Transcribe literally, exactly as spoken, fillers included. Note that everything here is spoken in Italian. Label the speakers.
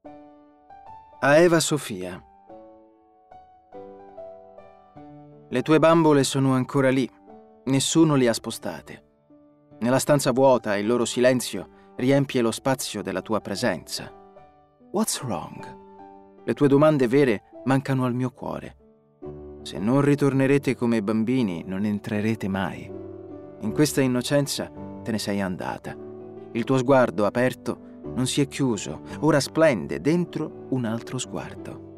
Speaker 1: A Eva Sofia. Le tue bambole sono ancora lì. Nessuno le ha spostate. Nella stanza vuota il loro silenzio riempie lo spazio della tua presenza. What's wrong? Le tue domande vere mancano al mio cuore. Se non ritornerete come bambini, non entrerete mai. In questa innocenza te ne sei andata. Il tuo sguardo aperto non si è chiuso, ora splende dentro un altro sguardo.